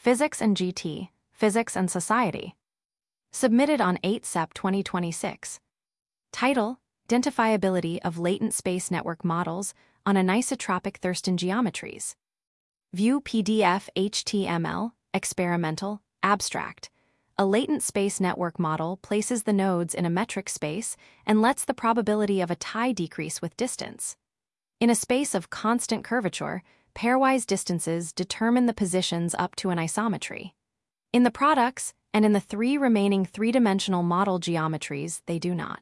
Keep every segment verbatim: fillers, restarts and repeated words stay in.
Physics and G T, Physics and Society. Submitted on eight September twenty twenty-six. Title: Identifiability of Latent Space Network Models on Anisotropic Thurston Geometries. View P D F H T M L, Experimental, Abstract. A latent space network model places the nodes in a metric space and lets the probability of a tie decrease with distance. In a space of constant curvature, pairwise distances determine the positions up to an isometry. In the products, and in the three remaining three-dimensional model geometries, they do not.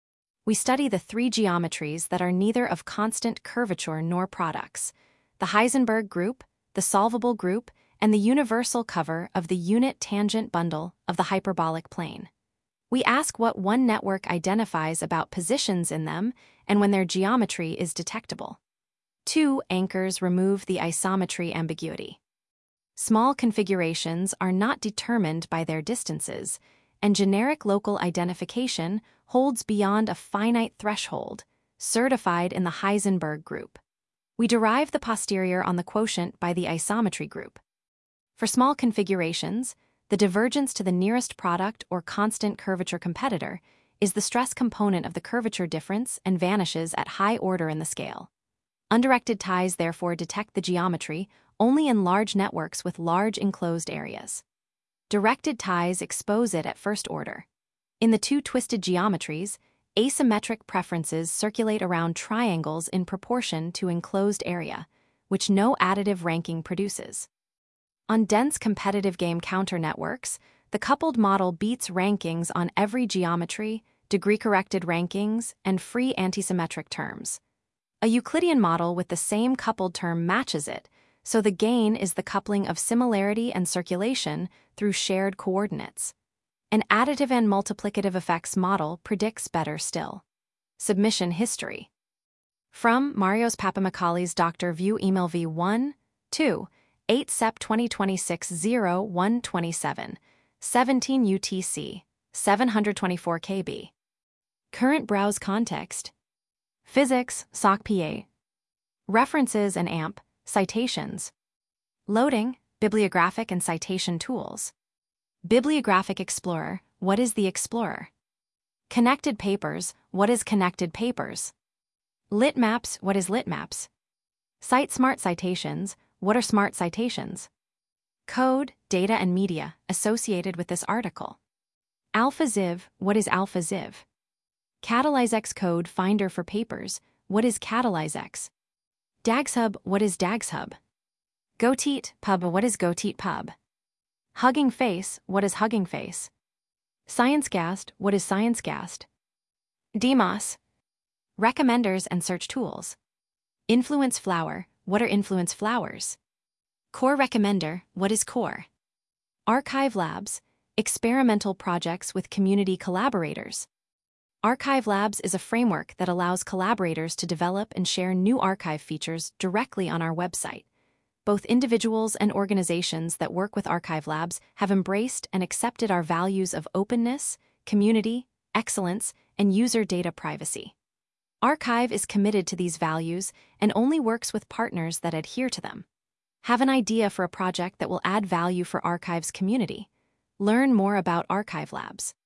We study the three geometries that are neither of constant curvature nor products: the Heisenberg group, the solvable group, and the universal cover of the unit tangent bundle of the hyperbolic plane. We ask what one network identifies about positions in them and when their geometry is detectable. Two anchors remove the isometry ambiguity. Small configurations are not determined by their distances, and generic local identification holds beyond a finite threshold, certified in the Heisenberg group. We derive the posterior on the quotient by the isometry group. For small configurations, the divergence to the nearest product or constant curvature competitor is the stress component of the curvature difference and vanishes at high order in the scale. Undirected ties therefore detect the geometry only in large networks with large enclosed areas. Directed ties expose it at first order. In the two twisted geometries, asymmetric preferences circulate around triangles in proportion to enclosed area, which no additive ranking produces. On dense competitive game counter networks, the coupled model beats rankings on every geometry, degree-corrected rankings, and free antisymmetric terms. A Euclidean model with the same coupled term matches it, so the gain is the coupling of similarity and circulation through shared coordinates. An additive and multiplicative effects model predicts better still. Submission history. From Marios Papamakalis Doctor View Email V one, two, eight September twenty twenty-six zero one twenty-seven, seventeen U T C, seven twenty-four K B. Current browse context. Physics, S O C P A. References and A M P, citations. Loading, bibliographic and citation tools. Bibliographic Explorer, what is the Explorer? Connected Papers, what is Connected Papers? Litmaps, what is Litmaps? Cite Smart Citations, what are Smart Citations? Code, data and media associated with this article. AlphaZiv, what is AlphaZiv? CatalyzeX Code Finder for Papers, what is CatalyzeX? DagsHub, what is DagsHub? Goteat Pub, what is Goteat Pub? Hugging Face, what is Hugging Face? ScienceCast, what is ScienceCast? DeMOS. Recommenders and search tools. Influence Flower, what are Influence Flowers? Core Recommender, what is Core? Archive Labs, experimental projects with community collaborators. Archive Labs is a framework that allows collaborators to develop and share new archive features directly on our website. Both individuals and organizations that work with Archive Labs have embraced and accepted our values of openness, community, excellence, and user data privacy. Archive is committed to these values and only works with partners that adhere to them. Have an idea for a project that will add value for Archive's community? Learn more about Archive Labs.